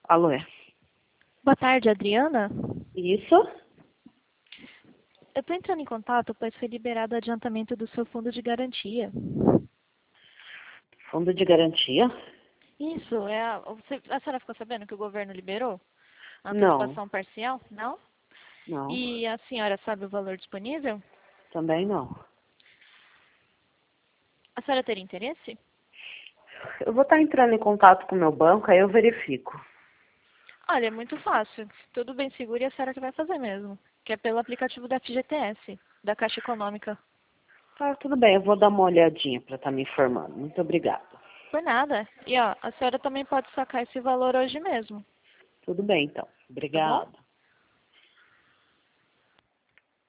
Alô? Boa tarde, Adriana. Isso? Eu estou entrando em contato, pois foi liberado o adiantamento do seu fundo de garantia. Fundo de garantia? Isso, a senhora ficou sabendo que o governo liberou a Não, antecipação parcial? Não? não, E a senhora sabe o valor disponível? também não. A senhora teria interesse? Eu vou estar entrando em contato com o meu banco, aí eu verifico. Olha, é muito fácil. Tudo bem seguro e a senhora que vai fazer mesmo. Que é pelo aplicativo da FGTS, da Caixa Econômica. Tá, tudo bem, eu vou dar uma olhadinha para estar me informando. Muito obrigada. Por nada. E ó, a senhora também pode sacar esse valor hoje mesmo, Tudo bem, então. tá bom? Obrigada.